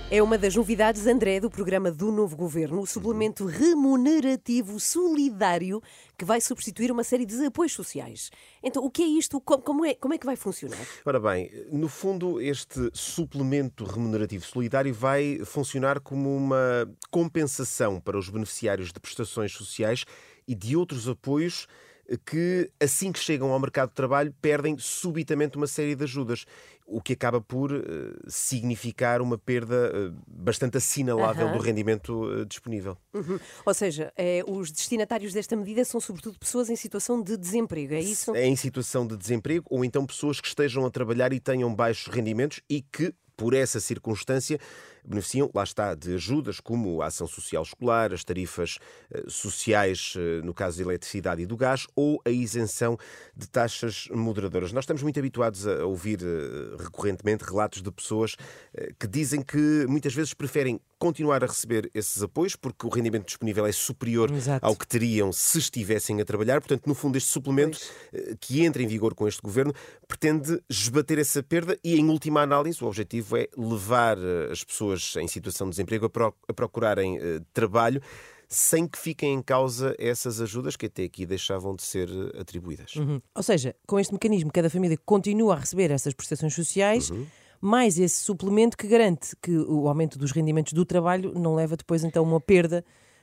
É uma das novidades, André, do programa do novo governo, o suplemento remunerativo solidário que vai substituir uma série de apoios sociais. Então, o que é isto? Como é que vai funcionar? Ora bem, no fundo, este suplemento remunerativo solidário vai funcionar como uma compensação para os beneficiários de prestações sociais e de outros apoios que, assim que chegam ao mercado de trabalho, perdem subitamente uma série de ajudas, o que acaba por significar uma perda bastante assinalável do rendimento disponível. Ou seja, os destinatários desta medida são sobretudo pessoas em situação de desemprego, é isso? É em situação de desemprego ou então pessoas que estejam a trabalhar e tenham baixos rendimentos e que, por essa circunstância, beneficiam, lá está, de ajudas como a ação social escolar, as tarifas sociais, no caso da eletricidade e do gás, ou a isenção de taxas moderadoras. Nós estamos muito habituados a ouvir recorrentemente relatos de pessoas que dizem que muitas vezes preferem continuar a receber esses apoios porque o rendimento disponível é superior ao que teriam se estivessem a trabalhar. Portanto, no fundo, este suplemento que entra em vigor com este governo pretende esbater essa perda e, em última análise, o objetivo é levar as pessoas em situação de desemprego a procurarem trabalho sem que fiquem em causa essas ajudas que até aqui deixavam de ser atribuídas. Ou seja, com este mecanismo, cada família continua a receber essas prestações sociais, mais esse suplemento que garante que o aumento dos rendimentos do trabalho não leva depois então a uma perda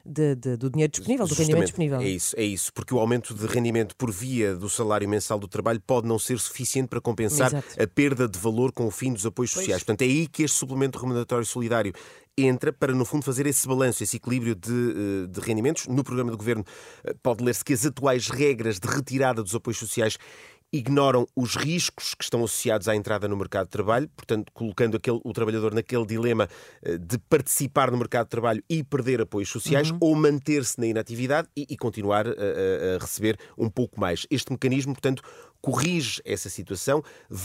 do dinheiro disponível, do rendimento disponível. É isso, porque o aumento de rendimento por via do salário mensal do trabalho pode não ser suficiente para compensar a perda de valor com o fim dos apoios sociais. Portanto, é aí que este suplemento remuneratório solidário entra para, no fundo, fazer esse balanço, esse equilíbrio de rendimentos. No programa do Governo pode ler-se que as atuais regras de retirada dos apoios sociais ignoram os riscos que estão associados à entrada no mercado de trabalho, portanto, colocando o trabalhador naquele dilema de participar no mercado de trabalho e perder apoios sociais, ou manter-se na inatividade e continuar a receber um pouco mais. Este mecanismo, portanto, corrige essa situação,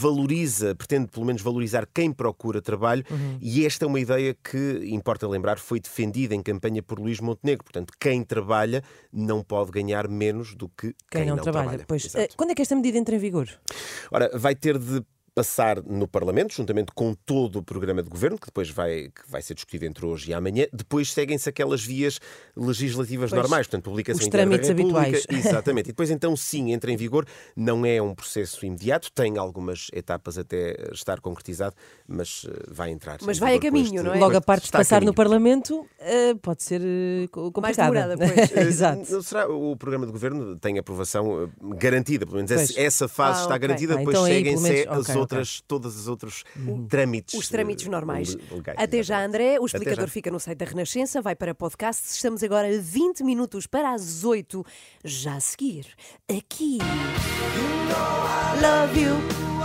pretende pelo menos valorizar quem procura trabalho, e esta é uma ideia que, importa lembrar, foi defendida em campanha por Luís Montenegro. Portanto, quem trabalha não pode ganhar menos do que quem não trabalha. Pois, quando é que esta medida entra em vigor? Ora, vai ter de passar no Parlamento, juntamente com todo o programa de governo, que depois vai ser discutido entre hoje e amanhã. Depois seguem-se aquelas vias legislativas normais, portanto, publicação os trâmites habituais. Exatamente. E depois, então, sim, entra em vigor. Não é um processo imediato, tem algumas etapas até estar concretizado, mas vai entrar. Mas vai a caminho, não é? Logo a parte de passar no Parlamento pode ser complicada. Mais demorada, pois. Exato. Será, o programa de governo tem aprovação garantida, pelo menos essa fase está garantida, depois então seguem-se todos os outros trâmites. Os trâmites normais. Até já, André. O explicador fica no site da Renascença, vai para podcast. Estamos agora a 20 minutos para as 8. Já a seguir, aqui. Love you.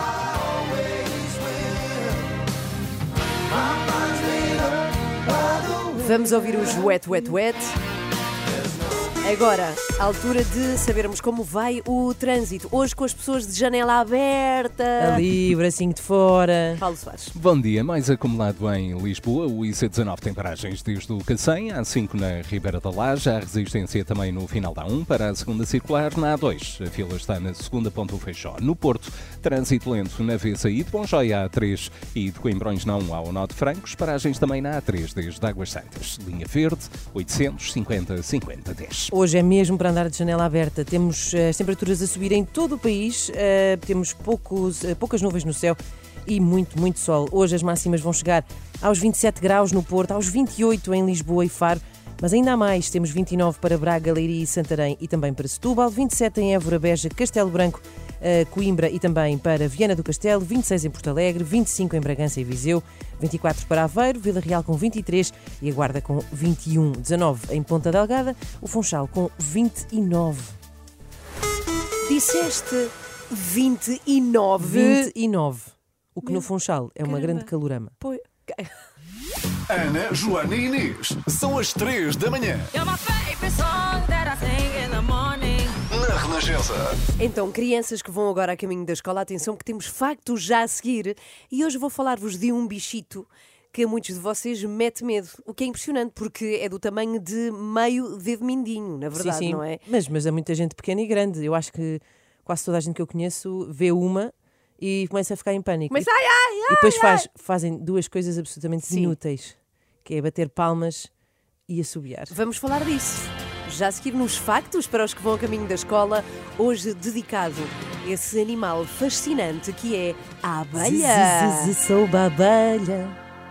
Vamos ouvir os Wet, Wet, Wet. Agora, a altura de sabermos como vai o trânsito. Hoje com as pessoas de janela aberta. Ali, bracinho de fora. Paulo Soares. Bom dia. Mais acumulado em Lisboa. O IC19 tem paragens desde o Cacém, a A5 na Ribeira da Laje, há resistência também no final da A1 para a segunda circular. Na A2, a fila está na segunda ponta do Feixó. No Porto, trânsito lento na VCI de Bonjóia à A3 e de Coimbrões na 1 ao Nó de Francos. Paragens também na A3 desde Águas Santas. Linha Verde, 850-50-10. Hoje é mesmo para andar de janela aberta. Temos as temperaturas a subir em todo o país, temos poucas nuvens no céu e muito sol. Hoje as máximas vão chegar aos 27 graus no Porto, aos 28 em Lisboa e Faro, mas ainda há mais. Temos 29 para Braga, Leiria e Santarém e também para Setúbal, 27 em Évora, Beja, Castelo Branco, Coimbra e também para Viana do Castelo, 26 em Porto Alegre, 25 em Bragança e Viseu, 24 para Aveiro, Vila Real com 23 e a Guarda com 21, 19 em Ponta Delgada, o Funchal com 29. Disseste 29? 29. O que no Funchal é uma grande calorama. Pois. Ana, Joana e Inês. São as 3 da manhã. Na Renascença. Então, crianças que vão agora a caminho da escola, atenção que temos factos já a seguir. E hoje vou falar-vos de um bichito que a muitos de vocês mete medo. O que é impressionante, porque é do tamanho de meio dedo mindinho, na verdade, sim. Não é? Mas há muita gente pequena e grande. Eu acho que quase toda a gente que eu conheço vê uma e começa a ficar em pânico. Mas e depois fazem duas coisas absolutamente inúteis. que é bater palmas e assobiar. Vamos falar disso. Já a seguir nos factos para os que vão a caminho da escola, hoje dedicado a esse animal fascinante que é a abelha. Sou a abelha.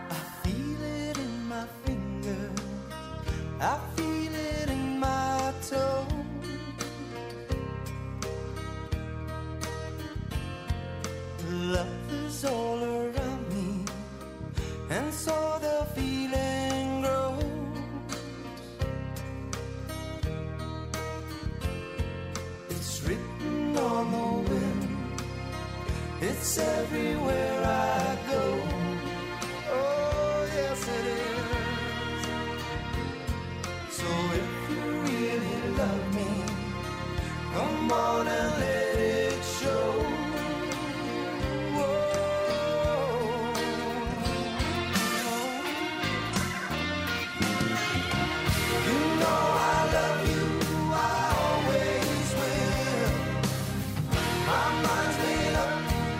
It's everywhere I go. Oh, yes, it is. So if you really love me, come on and let it show. You know I love you, I always will. My mind's made up.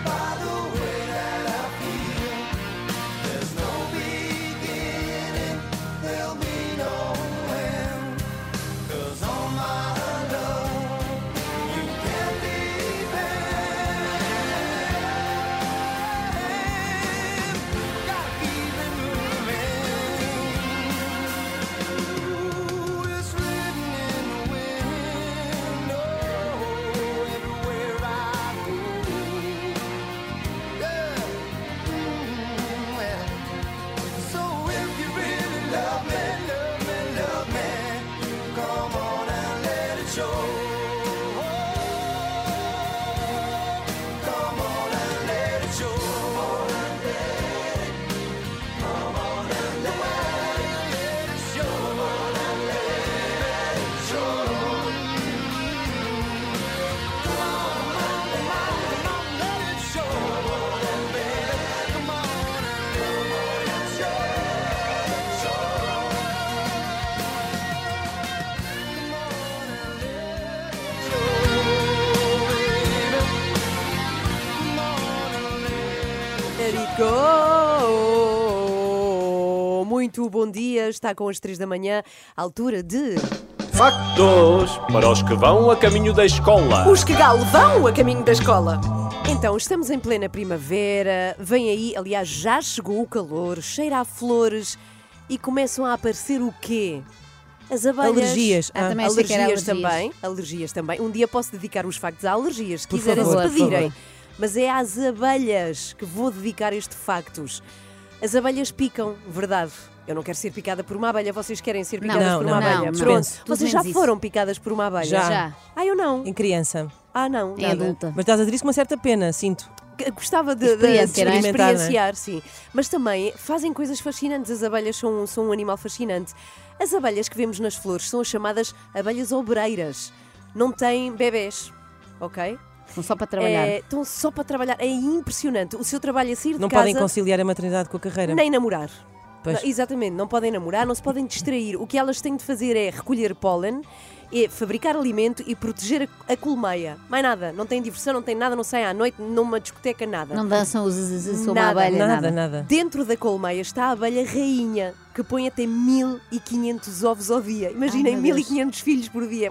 Muito bom dia, está com as 3 da manhã, altura de... Factos para os que vão a caminho da escola. Os que galo vão a caminho da escola. Então, estamos em plena primavera, vem aí, aliás, já chegou o calor, cheira a flores e começam a aparecer o quê? As abelhas. Alergias. Também alergias também. Um dia posso dedicar os factos a alergias, se quiserem se pedirem. Mas é às abelhas que vou dedicar este factos. As abelhas picam, verdade. Eu não quero ser picada por uma abelha, vocês querem ser picadas por uma abelha? Pronto, vocês já foram picadas por uma abelha? Já. Eu não. Em criança. Não. Em adulta. Mas estás a dizer isso com uma certa pena, sinto. Gostava de experienciar, sim. Mas também fazem coisas fascinantes. As abelhas são um animal fascinante. As abelhas que vemos nas flores são as chamadas abelhas obreiras. Não têm bebés, ok? Estão só para trabalhar. Estão só para trabalhar. É impressionante. O seu trabalho é sair de casa... Não podem conciliar a maternidade com a carreira. Nem namorar. Não, exatamente, não podem namorar, não se podem distrair. O que elas têm de fazer é recolher pólen, fabricar alimento e proteger a colmeia. Mais nada, não têm diversão, não têm nada, não saem à noite numa discoteca, nada. Não dançam os sou uma abelha, nada. Dentro da colmeia está a abelha rainha, que põe até 1500 ovos ao dia. Imaginem, 1500 filhos por dia.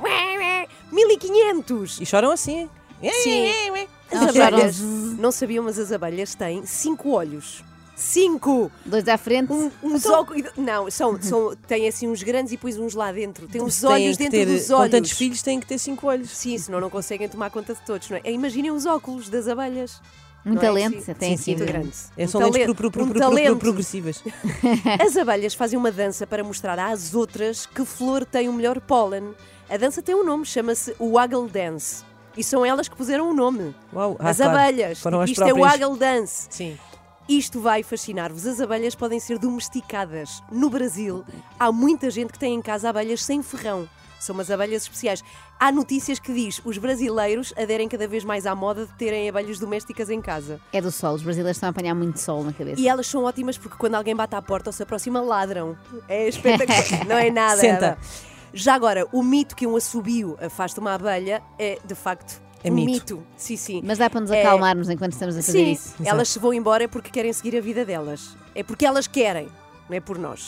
1500! E choram assim. Sim. As abelhas, não sabiam, mas as abelhas têm 5 olhos. 5! 2 à frente. Uns óculos. Não, têm assim uns grandes e depois uns lá dentro. Tem uns olhos dentro dos olhos. Com tantos filhos têm que ter 5 olhos. Sim, senão não conseguem tomar conta de todos, não é? Imaginem os óculos das abelhas. Um talento, tem assim muito grande. São lentes progressivas. As abelhas fazem uma dança para mostrar às outras que flor tem o melhor pólen. A dança tem um nome, chama-se Waggle Dance. E são elas que puseram o nome. Uau, as abelhas. Isto próprias. É o Waggle Dance. Sim. Isto vai fascinar-vos. As abelhas podem ser domesticadas. No Brasil, há muita gente que tem em casa abelhas sem ferrão. São umas abelhas especiais. Há notícias que diz os brasileiros aderem cada vez mais à moda de terem abelhas domésticas em casa. É do sol. Os brasileiros estão a apanhar muito sol na cabeça. E elas são ótimas porque quando alguém bate à porta ou se aproxima, ladram. É espetacular. Não é nada. Senta. Já agora, o mito que um assobio afasta uma abelha é, de facto, é um mito. Sim. Mas dá para nos acalmarmos enquanto estamos a fazer isso. Elas se vão embora é porque querem seguir a vida delas. É porque elas querem, não é por nós.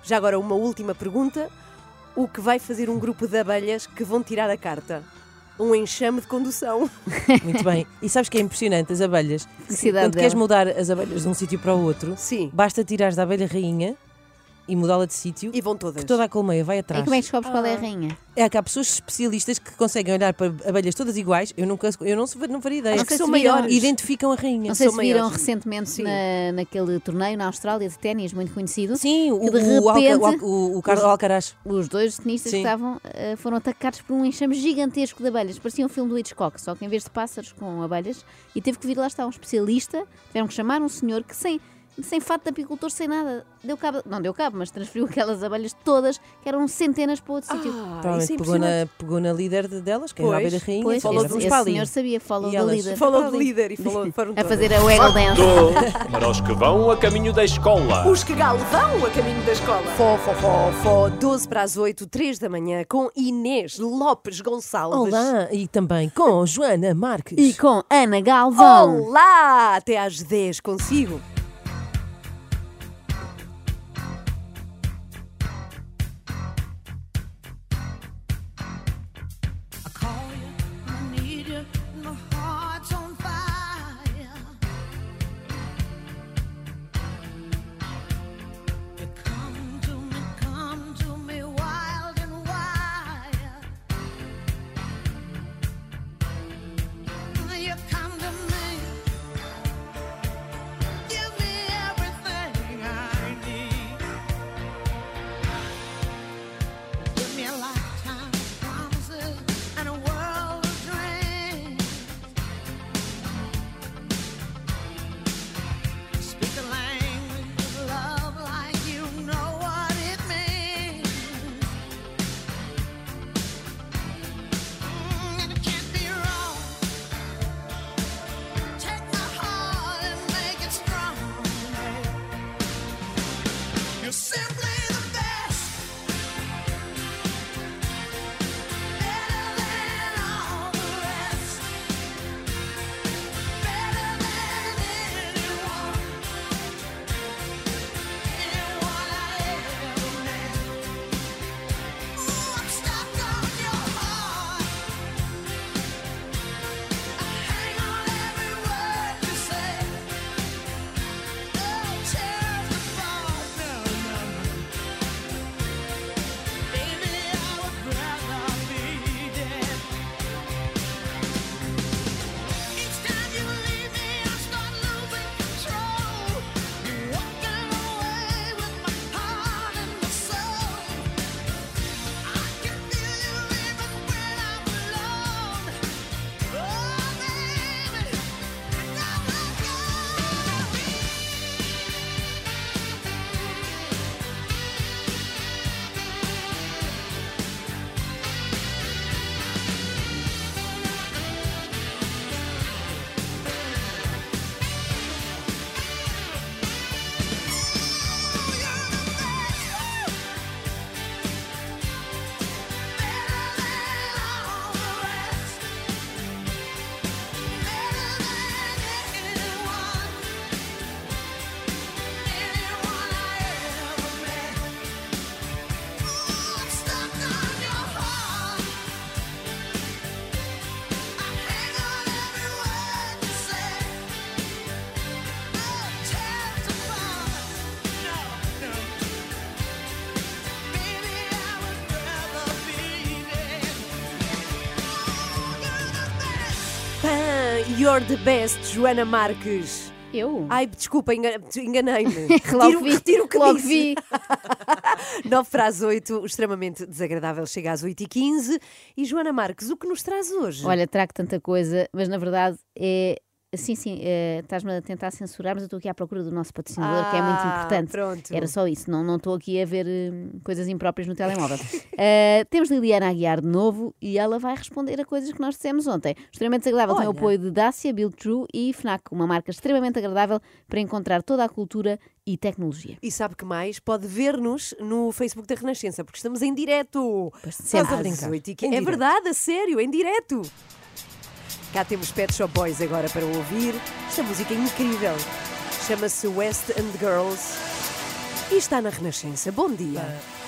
Já agora, uma última pergunta. O que vai fazer um grupo de abelhas que vão tirar a carta? Um enxame de condução. Muito bem. E sabes que é impressionante? As abelhas. Felicidade Quando queres dela. mudar as abelhas de um sítio para o outro, Sim. basta tirares da abelha rainha e mudá-la de sítio, E vão todas. que toda a colmeia vai E atrás. como é que descobres qual é a rainha? É que há pessoas especialistas que conseguem olhar para abelhas todas iguais. Eu não faria ideia. Não sei são se viram- maiores. Identificam a rainha. Não sei São se viram maiores. recentemente Sim. naquele torneio na Austrália de ténis muito conhecido. Sim, que de repente o Alcaraz. os dois tenistas que Sim. estavam foram atacados por um enxame gigantesco de abelhas. Parecia um filme do Hitchcock, só que em vez de pássaros com abelhas, e teve que vir lá estar um especialista, tiveram que chamar um senhor que sem fato de apicultor, sem nada, não deu cabo, mas transferiu aquelas abelhas todas, que eram centenas para outro sítio. Provavelmente isso é pegou na líder delas, que é a Pois, abelha rainha. Pois, e falou vamos esse para ali. senhor sabia, falou E da elas- líder. Falou de líder e foram A todas. fazer a waggle dance. Para os que vão a caminho da escola. Os que galo vão a caminho da escola. Fó, 12 para as 8, 3 da manhã, com Inês Lopes Gonçalves. Olá, e também com Joana Marques. E com Ana Galvão. Olá! Até às 10 consigo. I call you, I need you, my heart's on fire. You come to me wild and wild. You come to me, give me everything I need. Give me a lifetime of promises and a world of dreams. Speak the language of love like you know what it means. And it can't be wrong. Take my heart and make it strong. You're simply the best. Better than all the rest. Better than anyone. Anyone I ever met. Ooh, I'm stuck on your heart. I hang on every word you say. Oh, tears apart. No. Baby, I would rather be dead. Each time you leave me, I start losing control. You're walking away with my heart and my soul. I can feel you even when I'm alone. Oh, baby, never go. You're the best, Joana Marques. Eu? Ai, desculpa, enganei-me. Retiro o que logo disse. vi. 9 para as 8, o extremamente desagradável chega às 8h15. E Joana Marques, o que nos traz hoje? Olha, trago tanta coisa, mas na verdade é. Sim, estás-me a tentar censurar, mas eu estou aqui à procura do nosso patrocinador, que é muito importante. Pronto. Era só isso, não estou aqui a ver coisas impróprias no telemóvel. Temos Liliana Aguiar de novo e ela vai responder a coisas que nós dissemos ontem. Extremamente desagradável tem o Olha. apoio de Dacia, Build True e FNAC, uma marca extremamente agradável para encontrar toda a cultura e tecnologia. E sabe que mais? Pode ver-nos no Facebook da Renascença, porque estamos em direto. Pois, sempre a Às brincar. 8h15. Em É direto. verdade, a sério, em direto. Cá temos Pet Shop Boys agora para ouvir. Esta música é incrível. Chama-se West End Girls. e está na Renascença. Bom dia.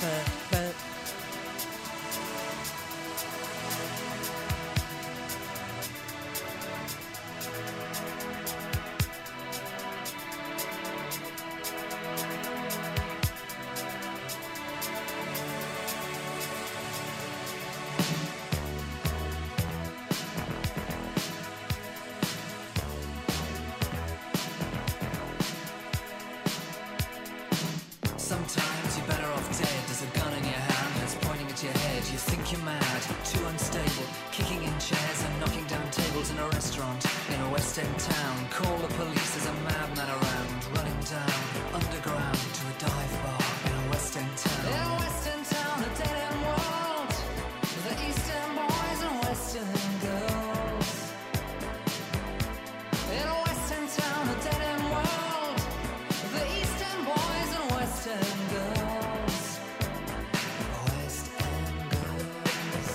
Sometimes you're better off dead. There's a gun in your hand that's pointing at your head. You think you're mad, too unstable, kicking in chairs and knocking down tables in a restaurant in a West End town. Call the police, there's a madman around, running down underground to a dive bar in a West End town. In a West End town, a dead end world, the East End boys and West End girls. In a West End town, a dead end world, the East End boys and West End girls. West End girls.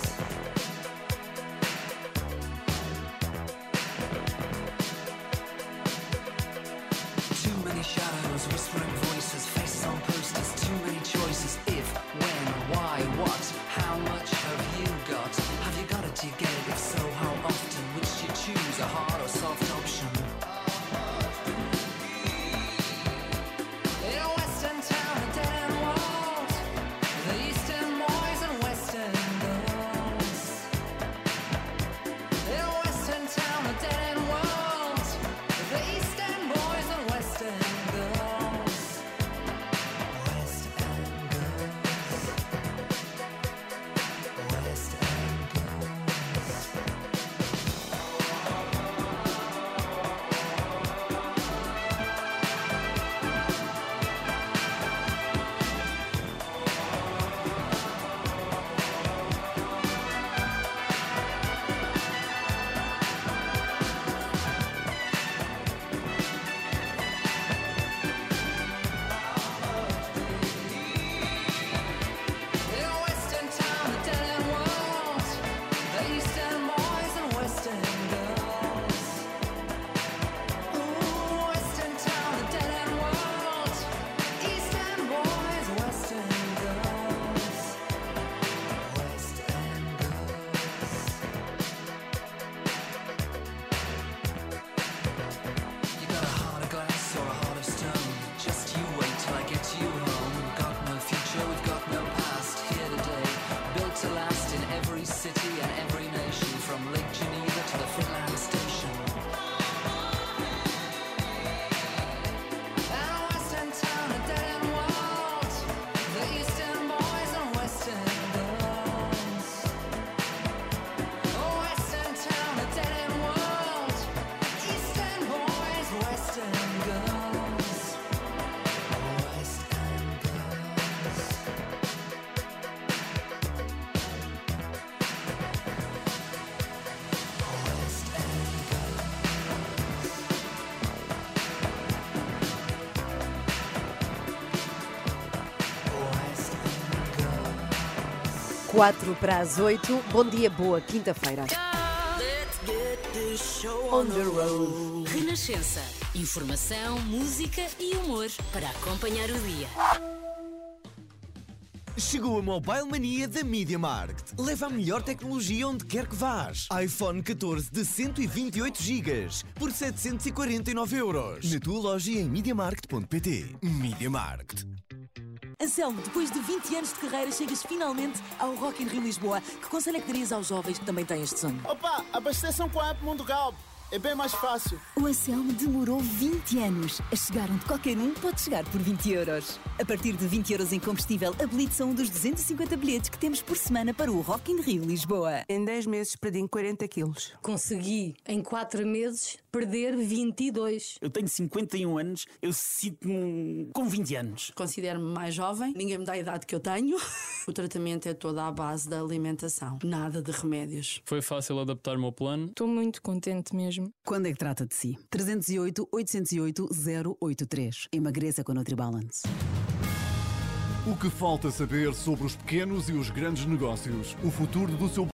Too many shadows, whispering voices, faces on posters, too many choices. If, when, why, what, how much have you got? Have you got it, do you get it? If so, how often? Which do you choose, a hard or soft option? In a West End town, a dead end world, the East End boys and West End girls. In a West End town, a dead end world, the East End boys and West End girls. West End girls. West End girls. In a West End town, a dead end world, the East End boys and West End girls. Ooh, West End town, a dead end world, East End boys, West End girls. West End girls. You got a heart of glass or a heart of stone. Just you wait till I get you home. Got no future, we've got no past. Here today, built to last in every city and every nation, from Lake Geneva to the Finland station. And a West End town, a dead end world, the East End boys and West End girls. Oh, West End town, a dead end world, East End boys, West End girls. West End girls. West End girls. West End girls. 4 para as 8. Bom dia, boa quinta-feira. On the road. Renascença. Informação, música e humor para acompanhar o dia. Chegou a Mobile Mania da Media Markt. Leva a melhor tecnologia onde quer que vás. iPhone 14 de 128 GB por 749€. Na tua loja e em MediaMarkt.pt. Media Markt. Anselmo, depois de 20 anos de carreira, chegas finalmente ao Rock in Rio Lisboa. Que conselho é que darias aos jovens que também têm este sonho? Opa, abasteçam com a app Mundo Galp. É bem mais fácil. O Anselmo demorou 20 anos. A chegar onde qualquer um pode chegar por 20€. A partir de 20€ em combustível, habilite-se a um dos 250 bilhetes que temos por semana para o Rock in Rio Lisboa. Em 10 meses perdi 40 quilos. Consegui, em 4 meses, perder 22. Eu tenho 51 anos, eu sinto-me com 20 anos. Considero-me mais jovem, ninguém me dá a idade que eu tenho. O tratamento é todo à base da alimentação, nada de remédios. Foi fácil adaptar-me ao plano. Estou muito contente mesmo. Quando é que trata de si? 308-808-083. Emagreça com NutriBalance. O que falta saber sobre os pequenos e os grandes negócios? O futuro do seu